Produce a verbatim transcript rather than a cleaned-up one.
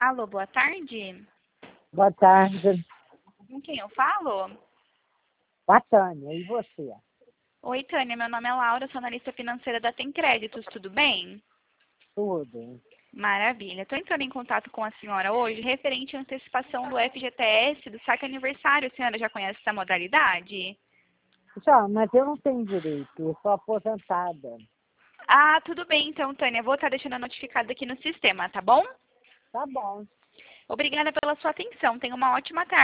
Alô, boa tarde. Boa tarde. Com quem eu falo? Boa Tânia, e você? Oi, Tânia, meu nome é Laura, sou analista financeira da Tem Créditos, tudo bem? Tudo. Maravilha. Estou entrando em contato com a senhora hoje referente à antecipação do F G T S do saque aniversário. A senhora já conhece essa modalidade? Já, mas eu não tenho direito, eu sou aposentada. Ah, tudo bem então, Tânia. Vou estar deixando notificado aqui no sistema, tá bom? Tá bom. Obrigada pela sua atenção. Tenha uma ótima tarde.